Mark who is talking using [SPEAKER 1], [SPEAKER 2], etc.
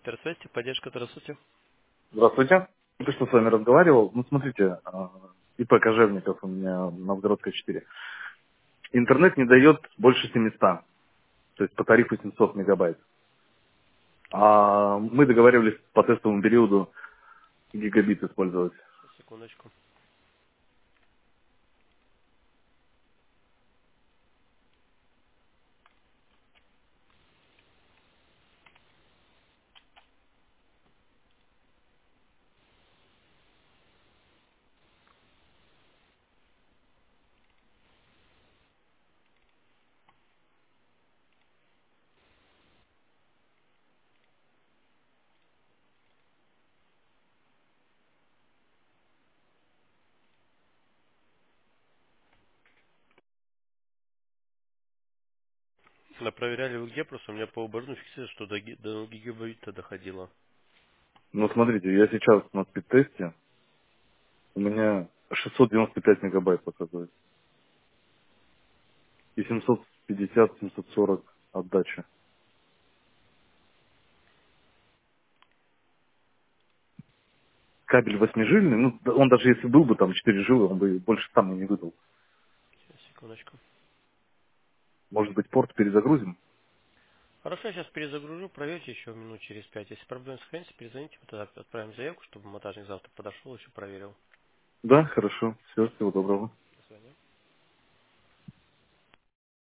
[SPEAKER 1] Персвести, поддержка, здравствуйте.
[SPEAKER 2] Здравствуйте. Только что с вами разговаривал. Ну, смотрите, ИП Кожевников у меня Новгородская 4. Интернет не дает больше 700, то есть по тарифу 700 мегабайт. А мы договаривались по тестовому периоду гигабит использовать.
[SPEAKER 1] Сейчас, секундочку. Да, проверяли вы где, просто у меня по обороту фиксируется, что до гигабита доходило.
[SPEAKER 2] Ну, смотрите, я сейчас на спид-тесте, у меня 695 мегабайт показывает. И 750-740 отдача. Кабель восьмижильный, ну, он даже если был бы там 4 жилы, он бы больше там и не выдал.
[SPEAKER 1] Сейчас, секундочку.
[SPEAKER 2] Может быть, порт перезагрузим?
[SPEAKER 1] Хорошо, я сейчас перезагружу, проверьте еще минут через 5. Если проблемы сохранятся, перезвоните, мы тогда отправим заявку, чтобы монтажник завтра подошел, еще проверил.
[SPEAKER 2] Да, хорошо. Все, всего доброго.